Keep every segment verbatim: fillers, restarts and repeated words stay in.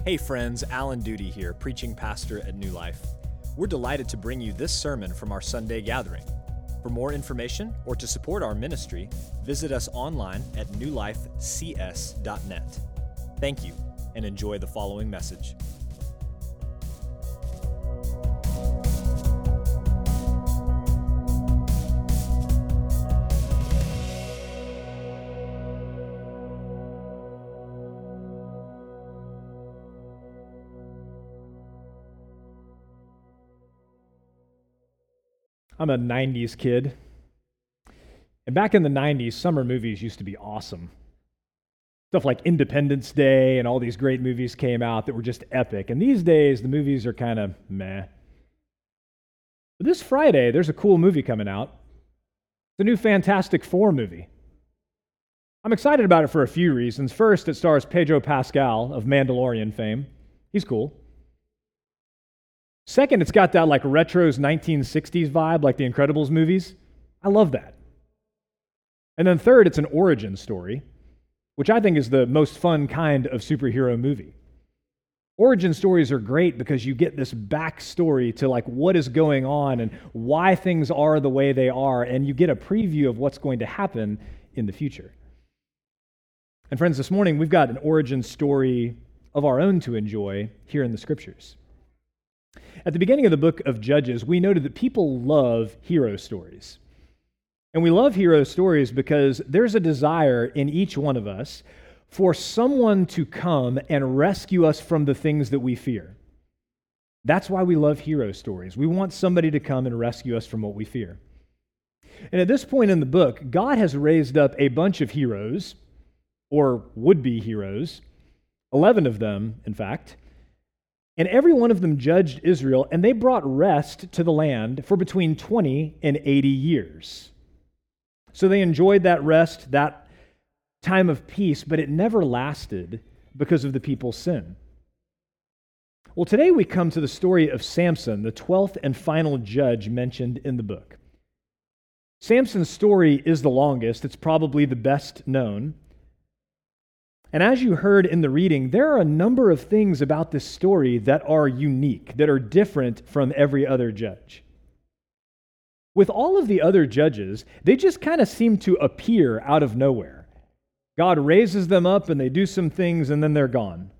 Hey friends, Alan Duty here, preaching pastor at New Life. We're delighted to bring you this sermon from our Sunday gathering. For more information or to support our ministry, visit us online at new life c s dot net. Thank you, and enjoy the following message. I'm a nineties kid, and back in the nineties, summer movies used to be awesome. Stuff like Independence Day and all these great movies came out that were just epic, and these days, the movies are kind of meh. But this Friday, there's a cool movie coming out. It's a new Fantastic Four movie. I'm excited about it for a few reasons. First, it stars Pedro Pascal of Mandalorian fame. He's cool. Second, it's got that like retro's nineteen sixties vibe, like the Incredibles movies. I love that. And then third, it's an origin story, which I think is the most fun kind of superhero movie. Origin stories are great because you get this backstory to like what is going on and why things are the way they are, and you get a preview of what's going to happen in the future. And friends, this morning we've got an origin story of our own to enjoy here in the Scriptures. At the beginning of the book of Judges, we noted that people love hero stories. And we love hero stories because there's a desire in each one of us for someone to come and rescue us from the things that we fear. That's why we love hero stories. We want somebody to come and rescue us from what we fear. And at this point in the book, God has raised up a bunch of heroes, or would-be heroes, eleven of them, in fact. And every one of them judged Israel, and they brought rest to the land for between twenty and eighty years. So they enjoyed that rest, that time of peace, but it never lasted because of the people's sin. Well, today we come to the story of Samson, the twelfth and final judge mentioned in the book. Samson's story is the longest. It's probably the best known. And as you heard in the reading, there are a number of things about this story that are unique, that are different from every other judge. With all of the other judges, they just kind of seem to appear out of nowhere. God raises them up and they do some things and then they're gone.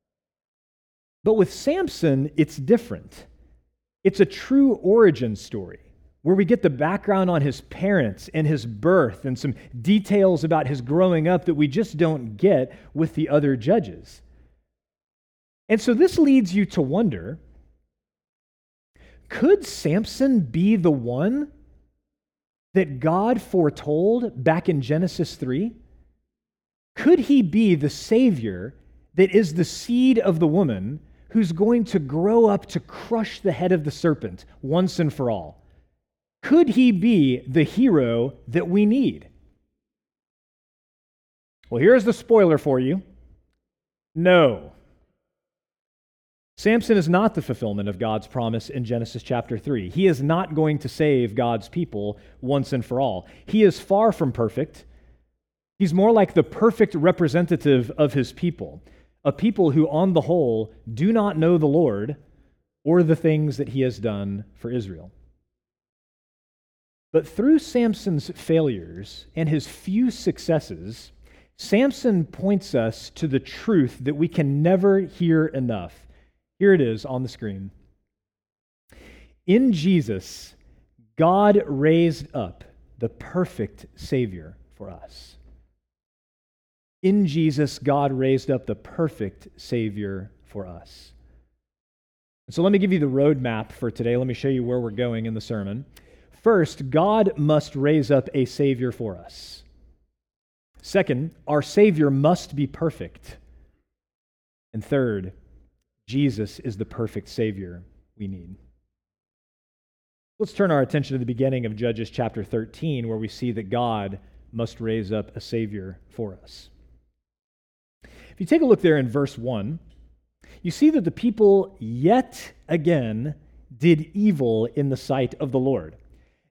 But with Samson, it's different. It's a true origin story, where we get the background on his parents and his birth and some details about his growing up that we just don't get with the other judges. And so this leads you to wonder, could Samson be the one that God foretold back in Genesis three? Could he be the Savior that is the seed of the woman who's going to grow up to crush the head of the serpent once and for all? Could he be the hero that we need? Well, here's the spoiler for you. No. Samson is not the fulfillment of God's promise in Genesis chapter three. He is not going to save God's people once and for all. He is far from perfect. He's more like the perfect representative of his people, a people who, on the whole, do not know the Lord or the things that he has done for Israel. But through Samson's failures and his few successes, Samson points us to the truth that we can never hear enough. Here it is on the screen. In Jesus, God raised up the perfect Savior for us. In Jesus, God raised up the perfect Savior for us. So let me give you the roadmap for today. Let me show you where we're going in the sermon. First, God must raise up a Savior for us. Second, our Savior must be perfect. And third, Jesus is the perfect Savior we need. Let's turn our attention to the beginning of Judges chapter thirteen, where we see that God must raise up a Savior for us. If you take a look there in verse one, you see that the people yet again did evil in the sight of the Lord.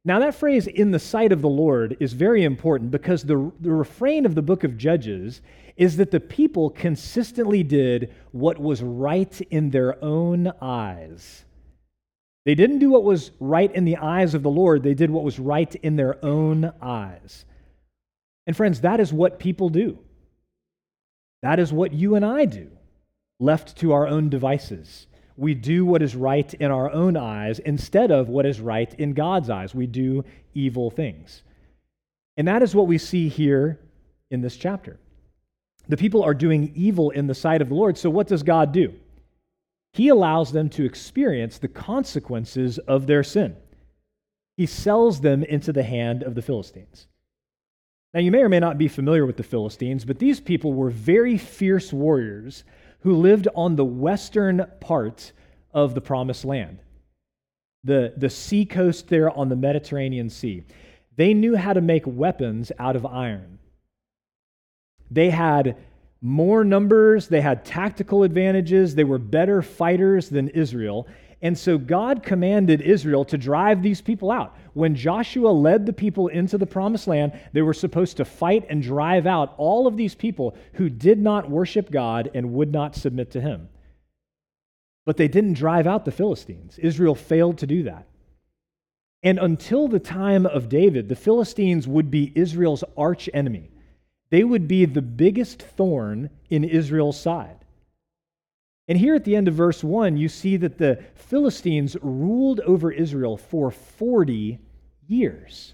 Now, that phrase, in the sight of the Lord, is very important because the, the refrain of the book of Judges is that the people consistently did what was right in their own eyes. They didn't do what was right in the eyes of the Lord, they did what was right in their own eyes. And friends, that is what people do. That is what you and I do, left to our own devices. We do what is right in our own eyes instead of what is right in God's eyes. We do evil things. And that is what we see here in this chapter. The people are doing evil in the sight of the Lord, so what does God do? He allows them to experience the consequences of their sin. He sells them into the hand of the Philistines. Now, you may or may not be familiar with the Philistines, but these people were very fierce warriors who lived on the western part of the Promised Land, the, the sea coast there on the Mediterranean Sea. They knew how to make weapons out of iron. They had more numbers, they had tactical advantages, they were better fighters than Israel, and so God commanded Israel to drive these people out. When Joshua led the people into the Promised Land, they were supposed to fight and drive out all of these people who did not worship God and would not submit to Him. But they didn't drive out the Philistines. Israel failed to do that. And until the time of David, the Philistines would be Israel's arch enemy. They would be the biggest thorn in Israel's side. And here at the end of verse one, you see that the Philistines ruled over Israel for forty years.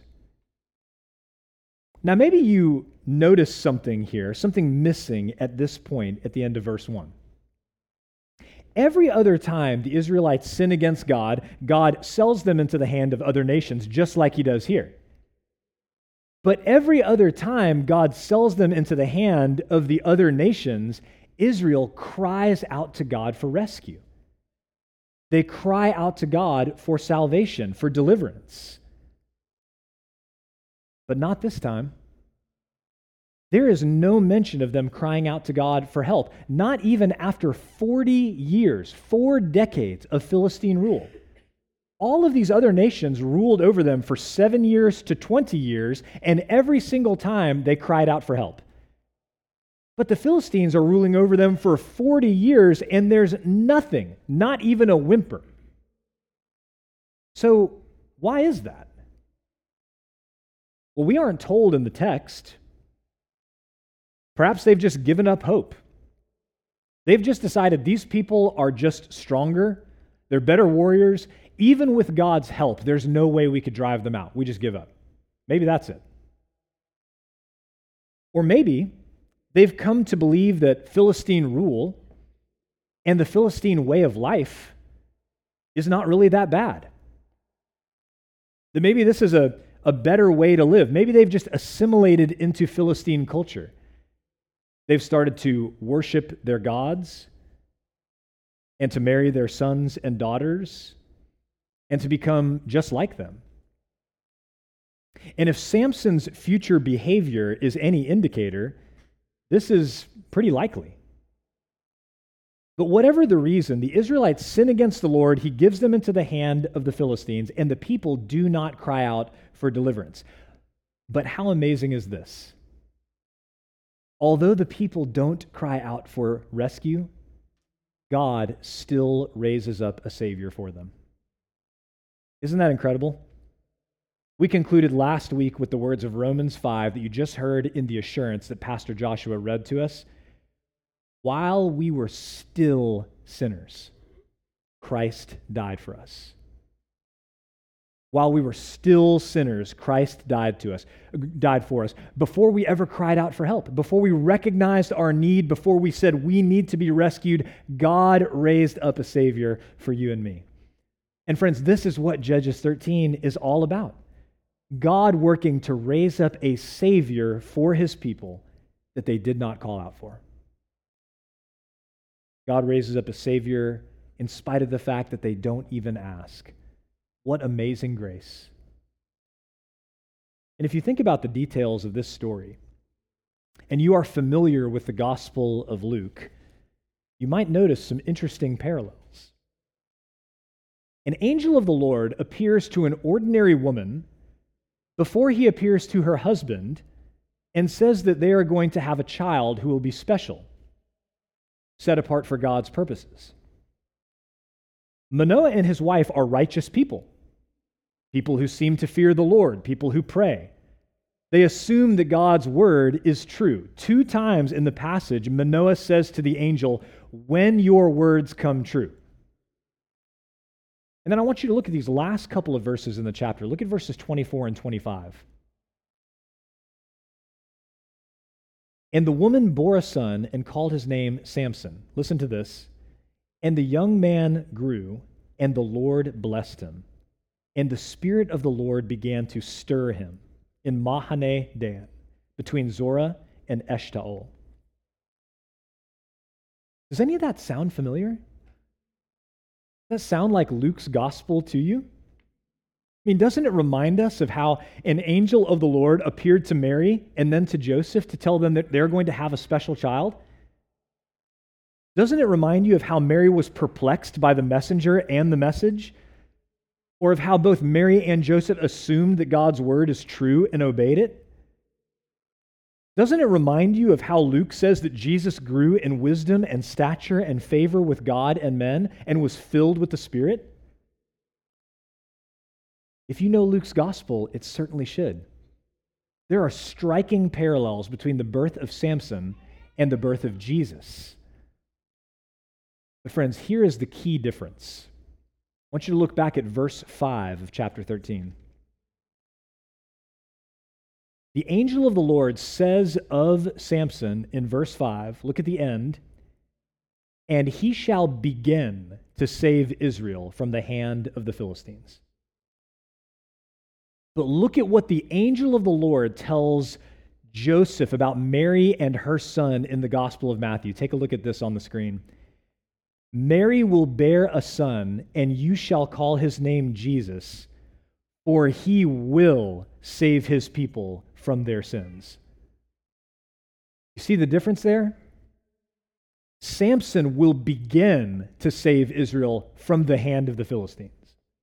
Now, maybe you notice something here, something missing at this point at the end of verse one. Every other time the Israelites sin against God, God sells them into the hand of other nations, just like He does here. But every other time God sells them into the hand of the other nations, Israel cries out to God for rescue. They cry out to God for salvation, for deliverance. But not this time. There is no mention of them crying out to God for help, not even after forty years, four decades of Philistine rule. All of these other nations ruled over them for seven years to twenty years, and every single time they cried out for help. But the Philistines are ruling over them for forty years, and there's nothing, not even a whimper. So, why is that? Well, we aren't told in the text. Perhaps they've just given up hope. They've just decided these people are just stronger, they're better warriors. Even with God's help, there's no way we could drive them out. We just give up. Maybe that's it. Or maybe they've come to believe that Philistine rule and the Philistine way of life is not really that bad. That maybe this is a, a better way to live. Maybe they've just assimilated into Philistine culture. They've started to worship their gods and to marry their sons and daughters and to become just like them. And if Samson's future behavior is any indicator, this is pretty likely. But whatever the reason, the Israelites sin against the Lord, He gives them into the hand of the Philistines, and the people do not cry out for deliverance. But how amazing is this? Although the people don't cry out for rescue, God still raises up a Savior for them. Isn't that incredible? We concluded last week with the words of Romans five that you just heard in the assurance that Pastor Joshua read to us. While we were still sinners, Christ died for us. While we were still sinners, Christ died to us, died for us. Before we ever cried out for help, before we recognized our need, before we said we need to be rescued, God raised up a Savior for you and me. And friends, this is what Judges thirteen is all about. God working to raise up a Savior for His people that they did not call out for. God raises up a Savior in spite of the fact that they don't even ask. What amazing grace. And if you think about the details of this story, and you are familiar with the Gospel of Luke, you might notice some interesting parallels. An angel of the Lord appears to an ordinary woman before he appears to her husband and says that they are going to have a child who will be special, set apart for God's purposes. Manoah and his wife are righteous people, people who seem to fear the Lord, people who pray. They assume that God's word is true. Two times in the passage, Manoah says to the angel, "When your words come true." And then I want you to look at these last couple of verses in the chapter. Look at verses twenty-four and twenty-five. And the woman bore a son and called his name Samson. Listen to this. And the young man grew, and the Lord blessed him. And the Spirit of the Lord began to stir him in Mahane Dan, between Zorah and Eshtaol. Does any of that sound familiar? Does that sound like Luke's gospel to you? I mean, doesn't it remind us of how an angel of the Lord appeared to Mary and then to Joseph to tell them that they're going to have a special child? Doesn't it remind you of how Mary was perplexed by the messenger and the message? Or of how both Mary and Joseph assumed that God's word is true and obeyed it? Doesn't it remind you of how Luke says that Jesus grew in wisdom and stature and favor with God and men and was filled with the Spirit? If you know Luke's gospel, it certainly should. There are striking parallels between the birth of Samson and the birth of Jesus. But friends, here is the key difference. I want you to look back at verse five of chapter thirteen. The angel of the Lord says of Samson in verse five, look at the end, and he shall begin to save Israel from the hand of the Philistines. But look at what the angel of the Lord tells Joseph about Mary and her son in the Gospel of Matthew. Take a look at this on the screen. Mary will bear a son, and you shall call his name Jesus, for he will save his people from their sins. You see the difference there? Samson will begin to save Israel from the hand of the Philistines.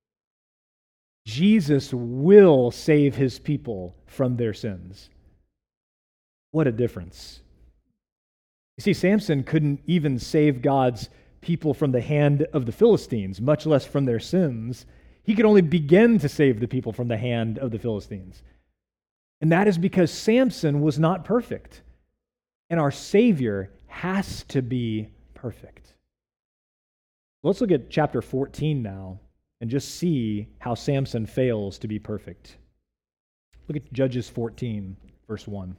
Jesus will save his people from their sins. What a difference. You see, Samson couldn't even save God's people from the hand of the Philistines, much less from their sins. He could only begin to save the people from the hand of the Philistines. And that is because Samson was not perfect. And our Savior has to be perfect. Let's look at chapter fourteen now and just see how Samson fails to be perfect. Look at Judges fourteen, verse one.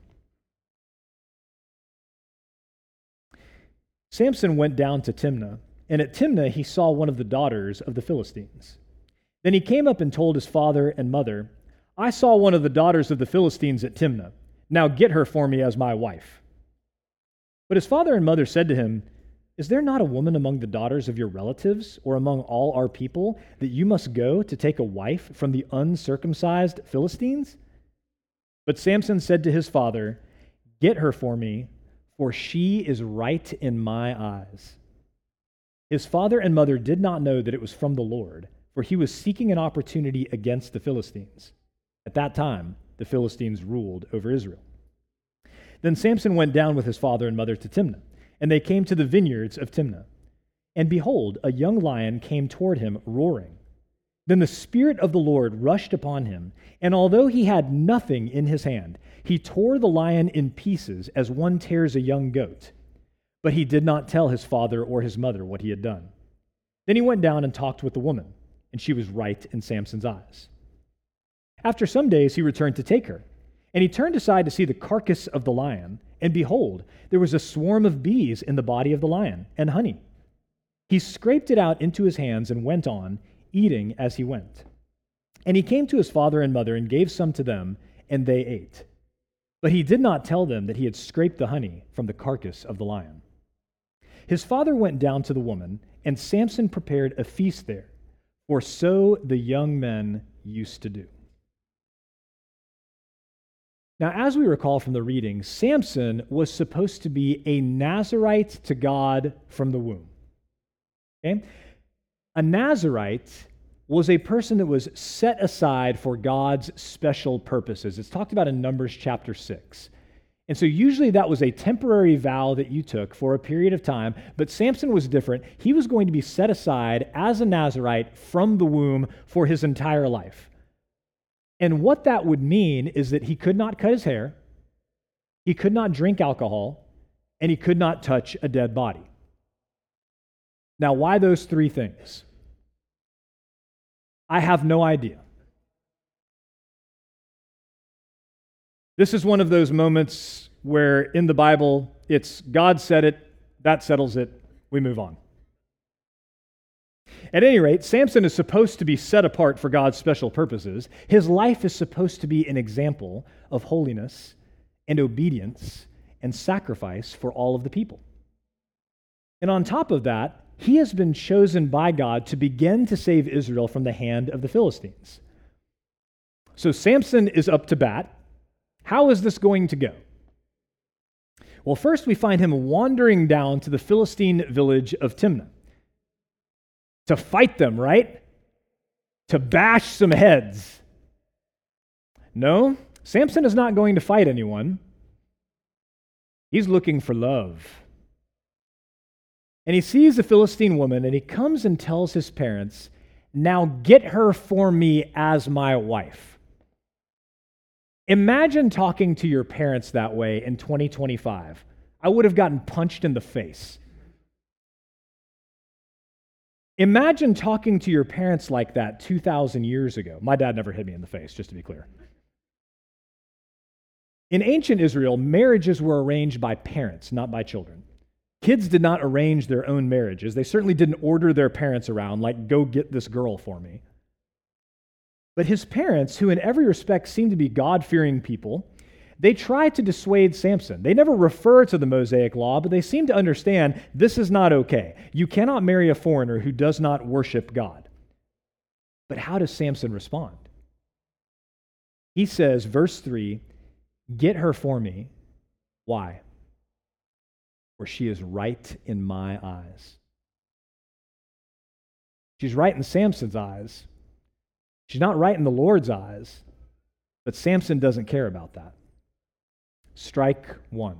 Samson went down to Timnah, and at Timnah he saw one of the daughters of the Philistines. Then he came up and told his father and mother, I saw one of the daughters of the Philistines at Timnah. Now get her for me as my wife. But his father and mother said to him, Is there not a woman among the daughters of your relatives or among all our people that you must go to take a wife from the uncircumcised Philistines? But Samson said to his father, Get her for me, for she is right in my eyes. His father and mother did not know that it was from the Lord, for he was seeking an opportunity against the Philistines. At that time, the Philistines ruled over Israel. Then Samson went down with his father and mother to Timnah, and they came to the vineyards of Timnah. And behold, a young lion came toward him, roaring. Then the Spirit of the Lord rushed upon him, and although he had nothing in his hand, he tore the lion in pieces as one tears a young goat. But he did not tell his father or his mother what he had done. Then he went down and talked with the woman, and she was right in Samson's eyes. After some days he returned to take her, and he turned aside to see the carcass of the lion, and behold, there was a swarm of bees in the body of the lion, and honey. He scraped it out into his hands and went on, eating as he went. And he came to his father and mother and gave some to them, and they ate. But he did not tell them that he had scraped the honey from the carcass of the lion. His father went down to the woman, and Samson prepared a feast there, for so the young men used to do. Now, as we recall from the reading, Samson was supposed to be a Nazirite to God from the womb. Okay? A Nazirite was a person that was set aside for God's special purposes. It's talked about in Numbers chapter six. And so usually that was a temporary vow that you took for a period of time, but Samson was different. He was going to be set aside as a Nazirite from the womb for his entire life. And what that would mean is that he could not cut his hair, he could not drink alcohol, and he could not touch a dead body. Now, why those three things? I have no idea. This is one of those moments where in the Bible, it's God said it, that settles it, we move on. At any rate, Samson is supposed to be set apart for God's special purposes. His life is supposed to be an example of holiness and obedience and sacrifice for all of the people. And on top of that, he has been chosen by God to begin to save Israel from the hand of the Philistines. So Samson is up to bat. How is this going to go? Well, first we find him wandering down to the Philistine village of Timnah to fight them, right? To bash some heads. No, Samson is not going to fight anyone. He's looking for love. And he sees a Philistine woman, and he comes and tells his parents, "Now get her for me as my wife." Imagine talking to your parents that way in twenty twenty-five. I would have gotten punched in the face. Imagine talking to your parents like that two thousand years ago. My dad never hit me in the face, just to be clear. In ancient Israel, marriages were arranged by parents, not by children. Kids did not arrange their own marriages. They certainly didn't order their parents around, like, go get this girl for me. But his parents, who in every respect seemed to be God-fearing people, they tried to dissuade Samson. They never refer to the Mosaic law, but they seem to understand this is not okay. You cannot marry a foreigner who does not worship God. But how does Samson respond? He says, verse three, "Get her for me." Why? "For she is right in my eyes." She's right in Samson's eyes. She's not right in the Lord's eyes, but Samson doesn't care about that. Strike one.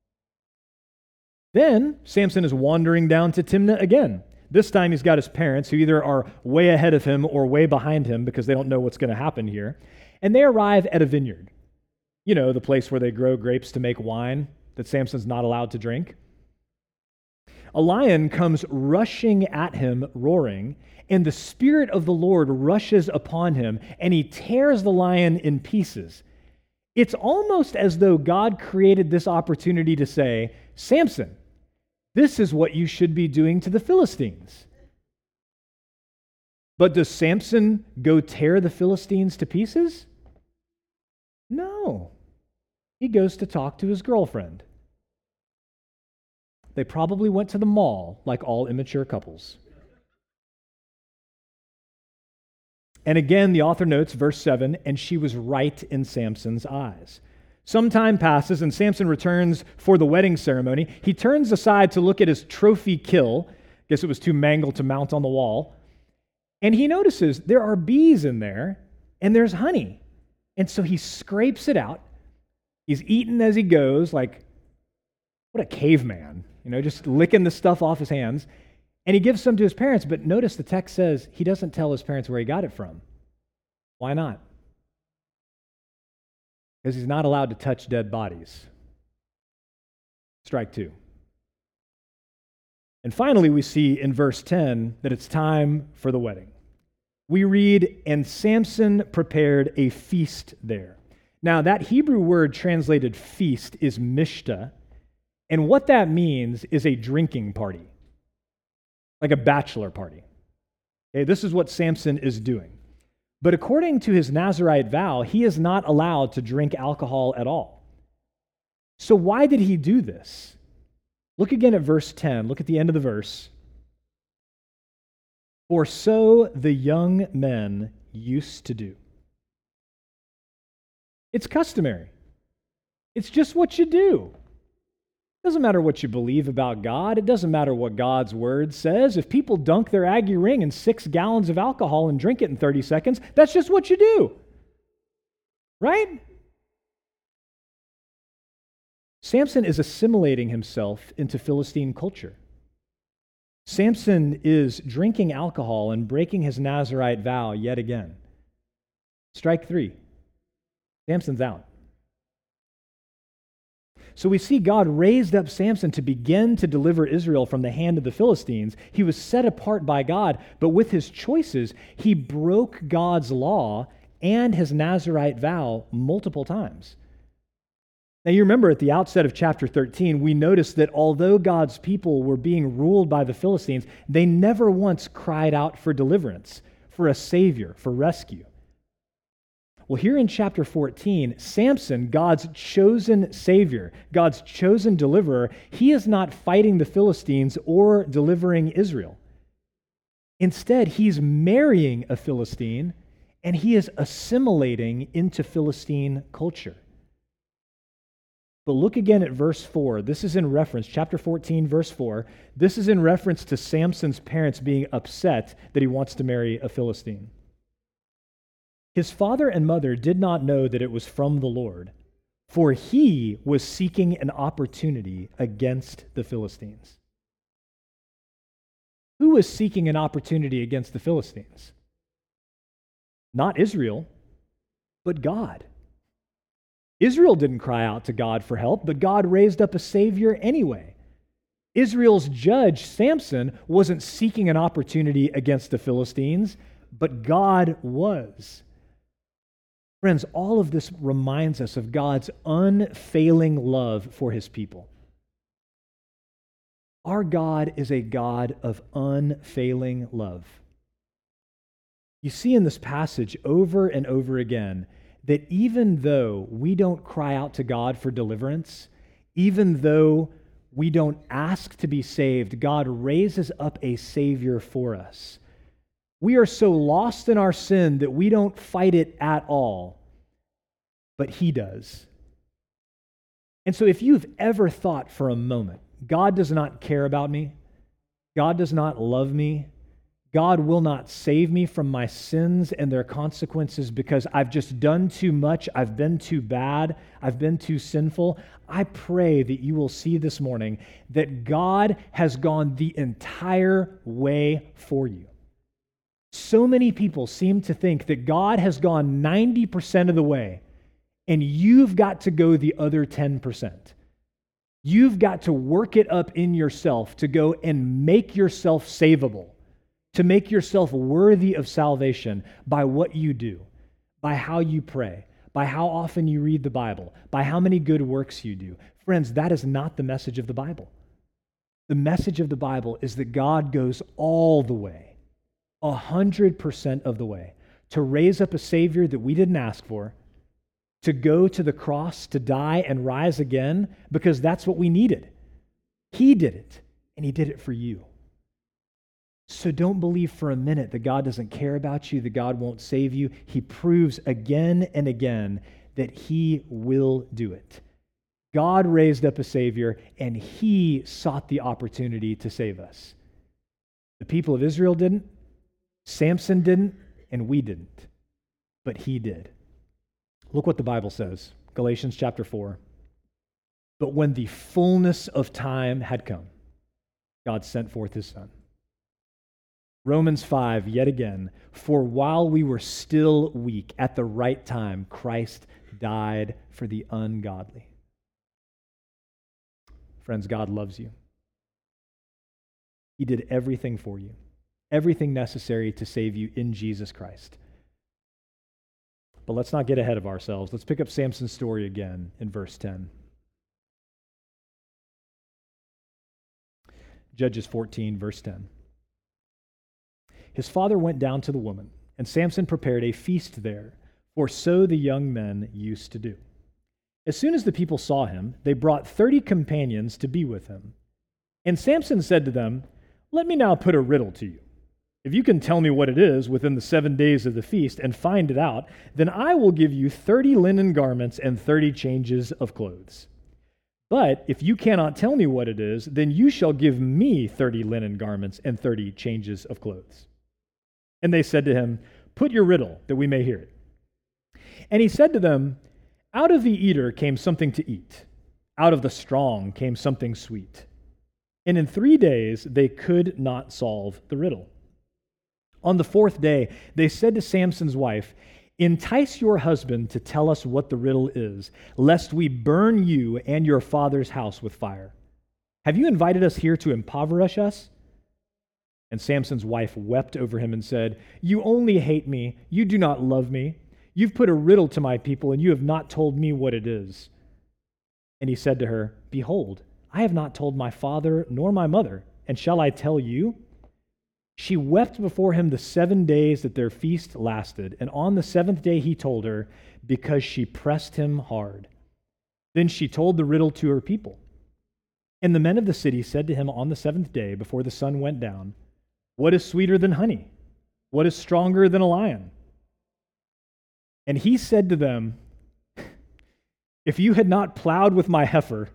Then Samson is wandering down to Timnah again. This time he's got his parents, who either are way ahead of him or way behind him because they don't know what's going to happen here. And they arrive at a vineyard. You know, the place where they grow grapes to make wine that Samson's not allowed to drink. A lion comes rushing at him, roaring, and the Spirit of the Lord rushes upon him, and he tears the lion in pieces. It's almost as though God created this opportunity to say, "Samson, this is what you should be doing to the Philistines." But does Samson go tear the Philistines to pieces? No. He goes to talk to his girlfriend. They probably went to the mall like all immature couples. And again, the author notes, verse seven, "And she was right in Samson's eyes." Some time passes, and Samson returns for the wedding ceremony. He turns aside to look at his trophy kill. Guess it was too mangled to mount on the wall. And he notices there are bees in there, and there's honey. And so he scrapes it out. He's eating as he goes, like, what a caveman, you know, just licking the stuff off his hands. And he gives some to his parents, but notice the text says he doesn't tell his parents where he got it from. Why not? Because he's not allowed to touch dead bodies. Strike two. And finally, we see in verse ten that it's time for the wedding. We read, "And Samson prepared a feast there." Now, that Hebrew word translated feast is mishta, and what that means is a drinking party. Like a bachelor party. Okay, this is what Samson is doing. But according to his Nazirite vow, he is not allowed to drink alcohol at all. So why did he do this? Look again at verse ten. Look at the end of the verse. "For so the young men used to do." It's customary. It's just what you do. It doesn't matter what you believe about God. It doesn't matter what God's word says. If people dunk their Aggie ring in six gallons of alcohol and drink it in thirty seconds, that's just what you do. Right? Samson is assimilating himself into Philistine culture. Samson is drinking alcohol and breaking his Nazirite vow yet again. Strike three. Samson's out. So we see God raised up Samson to begin to deliver Israel from the hand of the Philistines. He was set apart by God, but with his choices, he broke God's law and his Nazirite vow multiple times. Now you remember at the outset of chapter thirteen, we noticed that although God's people were being ruled by the Philistines, they never once cried out for deliverance, for a savior, for rescue. Well, here in chapter fourteen, Samson, God's chosen savior, God's chosen deliverer, he is not fighting the Philistines or delivering Israel. Instead, he's marrying a Philistine, and he is assimilating into Philistine culture. But look again at verse four. This is in reference, chapter fourteen, verse four. This is in reference to Samson's parents being upset that he wants to marry a Philistine. His father and mother did not know that it was from the Lord, for he was seeking an opportunity against the Philistines. Who was seeking an opportunity against the Philistines? Not Israel, but God. Israel didn't cry out to God for help, but God raised up a savior anyway. Israel's judge, Samson, wasn't seeking an opportunity against the Philistines, but God was. Friends, all of this reminds us of God's unfailing love for his people. Our God is a God of unfailing love. You see in this passage over and over again that even though we don't cry out to God for deliverance, even though we don't ask to be saved, God raises up a Savior for us. We are so lost in our sin that we don't fight it at all, but he does. And so if you've ever thought for a moment, God does not care about me, God does not love me, God will not save me from my sins and their consequences because I've just done too much, I've been too bad, I've been too sinful, I pray that you will see this morning that God has gone the entire way for you. So many people seem to think that God has gone ninety percent of the way, and you've got to go the other ten percent. You've got to work it up in yourself to go and make yourself savable, to make yourself worthy of salvation by what you do, by how you pray, by how often you read the Bible, by how many good works you do. Friends, that is not the message of the Bible. The message of the Bible is that God goes all the way, A hundred percent of the way, to raise up a Savior that we didn't ask for, to go to the cross, to die and rise again, because that's what we needed. He did it, and he did it for you. So don't believe for a minute that God doesn't care about you, that God won't save you. He proves again and again that he will do it. God raised up a Savior, and he sought the opportunity to save us. The people of Israel didn't. Samson didn't, and we didn't, but he did. Look what the Bible says, Galatians chapter four. But when the fullness of time had come, God sent forth his Son. Romans five, yet again, for while we were still weak, at the right time, Christ died for the ungodly. Friends, God loves you. He did everything for you. Everything necessary to save you in Jesus Christ. But let's not get ahead of ourselves. Let's pick up Samson's story again in verse ten. Judges fourteen, verse ten. His father went down to the woman, and Samson prepared a feast there, for so the young men used to do. As soon as the people saw him, they brought thirty companions to be with him. And Samson said to them, "Let me now put a riddle to you. If you can tell me what it is within the seven days of the feast and find it out, then I will give you thirty linen garments and thirty changes of clothes. But if you cannot tell me what it is, then you shall give me thirty linen garments and thirty changes of clothes. And they said to him, Put your riddle, that we may hear it. And he said to them, Out of the eater came something to eat. Out of the strong came something sweet. And in three days they could not solve the riddle. On the fourth day, they said to Samson's wife, Entice your husband to tell us what the riddle is, lest we burn you and your father's house with fire. Have you invited us here to impoverish us? And Samson's wife wept over him and said, You only hate me. You do not love me. You've put a riddle to my people, and you have not told me what it is. And he said to her, Behold, I have not told my father nor my mother, and shall I tell you? She wept before him the seven days that their feast lasted, and on the seventh day he told her, because she pressed him hard. Then she told the riddle to her people. And the men of the city said to him on the seventh day, before the sun went down, What is sweeter than honey? What is stronger than a lion? And he said to them, If you had not plowed with my heifer,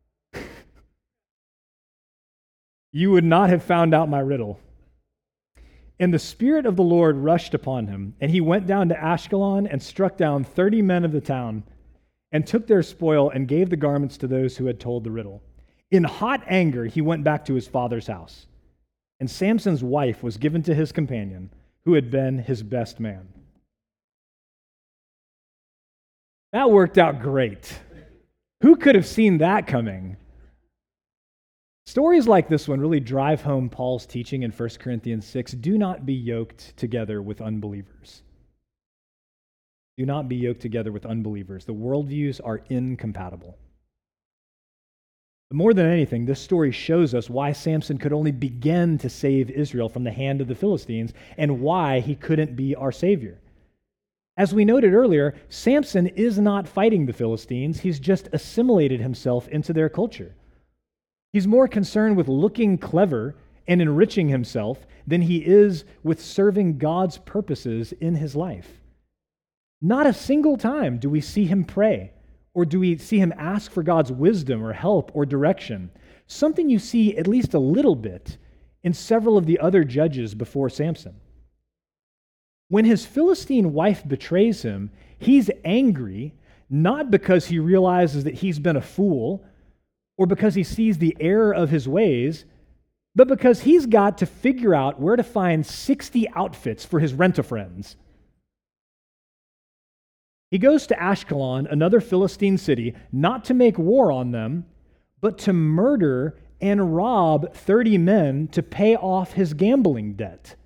you would not have found out my riddle. And the Spirit of the Lord rushed upon him, and he went down to Ashkelon and struck down thirty men of the town, and took their spoil and gave the garments to those who had told the riddle. In hot anger, he went back to his father's house. And Samson's wife was given to his companion, who had been his best man. That worked out great. Who could have seen that coming? Stories like this one really drive home Paul's teaching in First Corinthians six. Do not be yoked together with unbelievers. Do not be yoked together with unbelievers. The worldviews are incompatible. But more than anything, this story shows us why Samson could only begin to save Israel from the hand of the Philistines and why he couldn't be our Savior. As we noted earlier, Samson is not fighting the Philistines. He's just assimilated himself into their culture. He's more concerned with looking clever and enriching himself than he is with serving God's purposes in his life. Not a single time do we see him pray, or do we see him ask for God's wisdom or help or direction, something you see at least a little bit in several of the other judges before Samson. When his Philistine wife betrays him, he's angry, not because he realizes that he's been a fool, or because he sees the error of his ways, but because he's got to figure out where to find sixty outfits for his rent-a-friends. He goes to Ashkelon, another Philistine city, not to make war on them, but to murder and rob thirty men to pay off his gambling debt.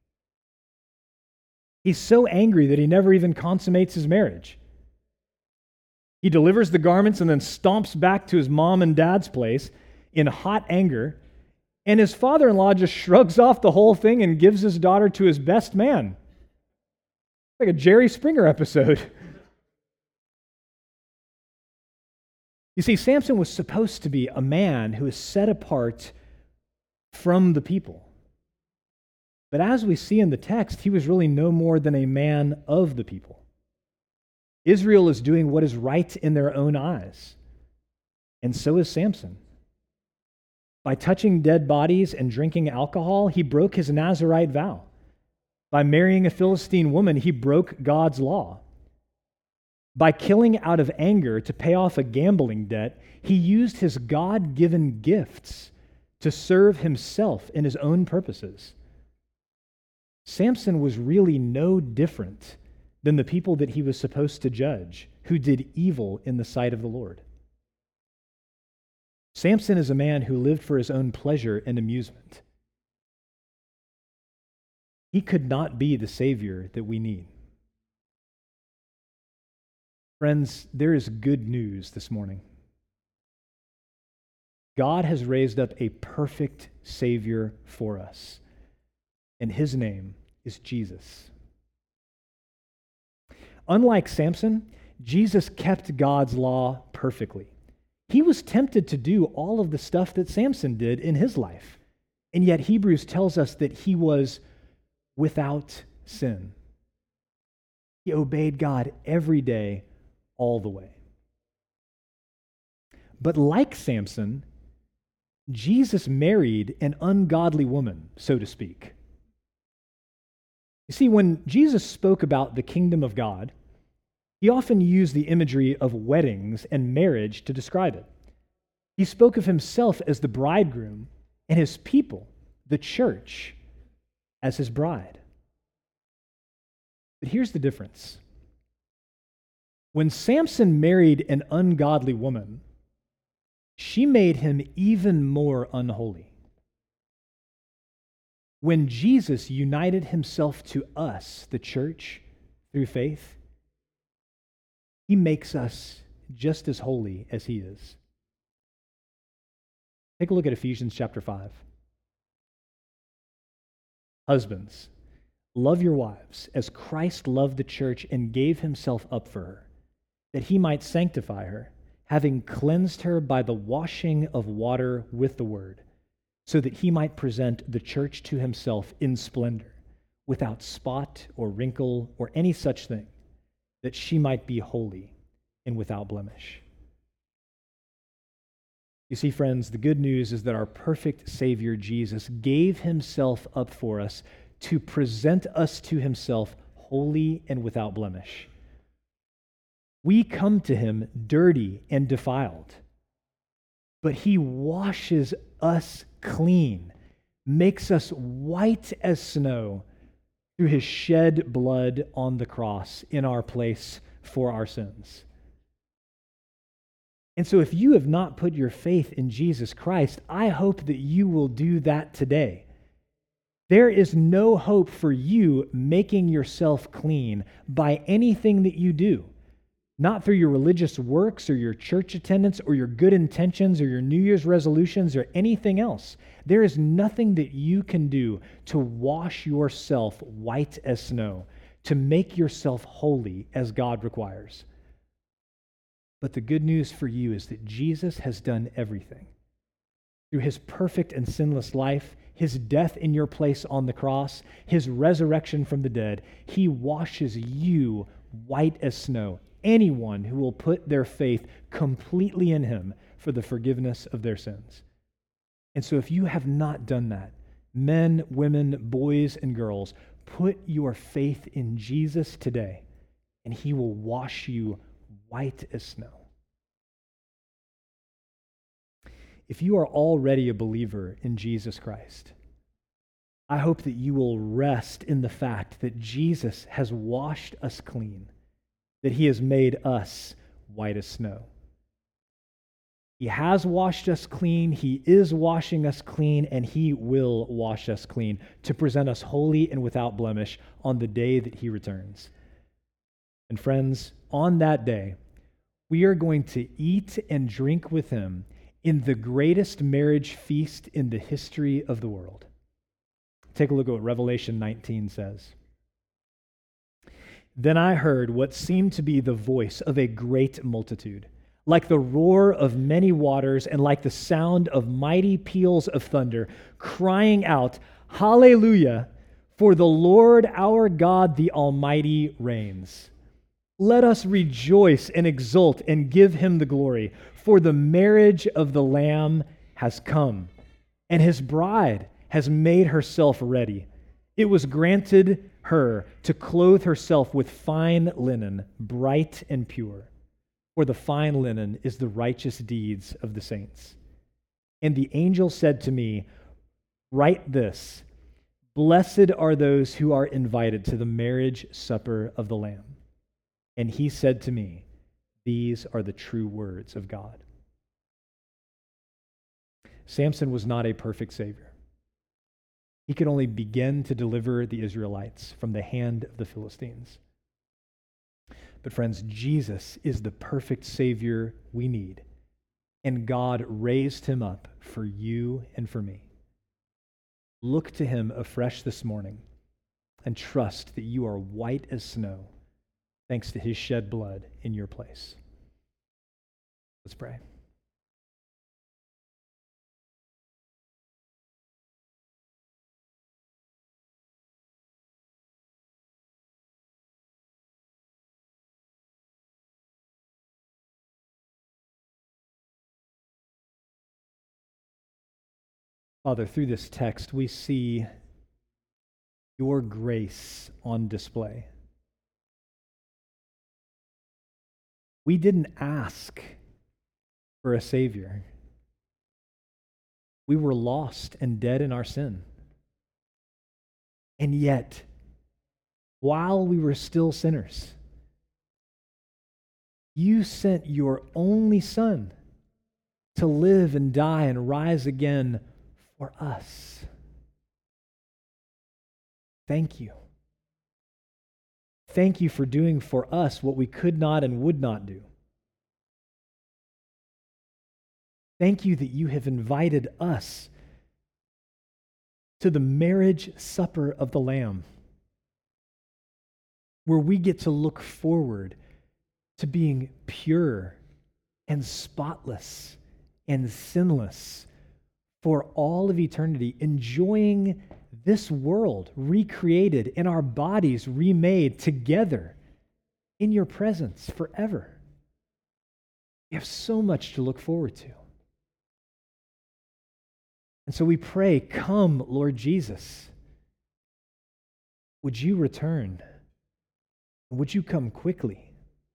He's so angry that he never even consummates his marriage. He delivers the garments and then stomps back to his mom and dad's place in hot anger, and his father-in-law just shrugs off the whole thing and gives his daughter to his best man. Like a Jerry Springer episode. You see, Samson was supposed to be a man who is set apart from the people. But as we see in the text, he was really no more than a man of the people. Israel is doing what is right in their own eyes, and so is Samson. By touching dead bodies and drinking alcohol, he broke his Nazirite vow. By marrying a Philistine woman, he broke God's law. By killing out of anger to pay off a gambling debt, he used his God-given gifts to serve himself in his own purposes. Samson was really no different than the people that he was supposed to judge, who did evil in the sight of the Lord. Samson is a man who lived for his own pleasure and amusement. He could not be the Savior that we need. Friends, there is good news this morning. God has raised up a perfect Savior for us, and his name is Jesus. Unlike Samson, Jesus kept God's law perfectly. He was tempted to do all of the stuff that Samson did in his life, and yet Hebrews tells us that he was without sin. He obeyed God every day, all the way. But like Samson, Jesus married an ungodly woman, so to speak. You see, when Jesus spoke about the kingdom of God, he often used the imagery of weddings and marriage to describe it. He spoke of himself as the bridegroom and his people, the church, as his bride. But here's the difference. When Samson married an ungodly woman, she made him even more unholy. When Jesus united himself to us, the church, through faith, he makes us just as holy as he is. Take a look at Ephesians chapter five. Husbands, love your wives as Christ loved the church and gave himself up for her, that he might sanctify her, having cleansed her by the washing of water with the word, so that he might present the church to himself in splendor, without spot or wrinkle or any such thing, that she might be holy and without blemish. You see, friends, the good news is that our perfect Savior, Jesus, gave himself up for us to present us to himself holy and without blemish. We come to him dirty and defiled, but he washes us clean, makes us white as snow through his shed blood on the cross in our place for our sins. And so if you have not put your faith in Jesus Christ, I hope that you will do that today. There is no hope for you making yourself clean by anything that you do. Not through your religious works or your church attendance or your good intentions or your New Year's resolutions or anything else. There is nothing that you can do to wash yourself white as snow, to make yourself holy as God requires. But the good news for you is that Jesus has done everything. Through his perfect and sinless life, his death in your place on the cross, his resurrection from the dead, he washes you white as snow. Anyone who will put their faith completely in him for the forgiveness of their sins. And so if you have not done that, men, women, boys, and girls, put your faith in Jesus today, and he will wash you white as snow. If you are already a believer in Jesus Christ, I hope that you will rest in the fact that Jesus has washed us clean, that he has made us white as snow. He has washed us clean, he is washing us clean, and he will wash us clean to present us holy and without blemish on the day that he returns. And friends, on that day, we are going to eat and drink with him in the greatest marriage feast in the history of the world. Take a look at what Revelation nineteen says. Then I heard what seemed to be the voice of a great multitude, like the roar of many waters and like the sound of mighty peals of thunder, crying out, Hallelujah, for the Lord our God, the Almighty, reigns. Let us rejoice and exult and give him the glory, for the marriage of the Lamb has come, and his bride has made herself ready. It was granted her to clothe herself with fine linen, bright and pure, for the fine linen is the righteous deeds of the saints. And the angel said to me, Write this, blessed are those who are invited to the marriage supper of the Lamb. And he said to me, These are the true words of God. Samson was not a perfect Savior. He could only begin to deliver the Israelites from the hand of the Philistines. But friends, Jesus is the perfect Savior we need, and God raised him up for you and for me. Look to him afresh this morning and trust that you are white as snow thanks to his shed blood in your place. Let's pray. Father, through this text, we see your grace on display. We didn't ask for a Savior. We were lost and dead in our sin. And yet, while we were still sinners, you sent your only Son to live and die and rise again for us. Thank you. Thank you for doing for us what we could not and would not do. Thank you that you have invited us to the marriage supper of the Lamb, where we get to look forward to being pure and spotless and sinless for all of eternity, enjoying this world recreated and our bodies remade together in your presence forever. We have so much to look forward to. And so we pray, come, Lord Jesus. Would you return? Would you come quickly?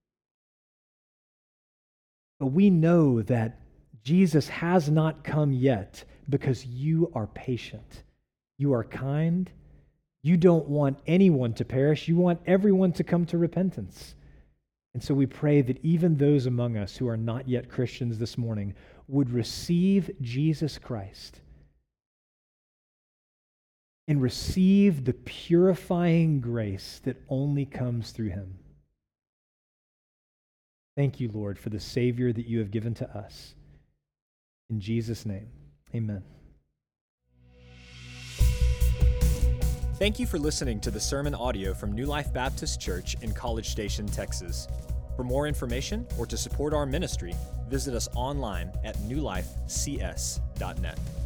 But we know that Jesus has not come yet because you are patient. You are kind. You don't want anyone to perish. You want everyone to come to repentance. And so we pray that even those among us who are not yet Christians this morning would receive Jesus Christ and receive the purifying grace that only comes through him. Thank you, Lord, for the Savior that you have given to us. In Jesus' name, amen. Thank you for listening to the sermon audio from New Life Baptist Church in College Station, Texas. For more information or to support our ministry, visit us online at new life c s dot net.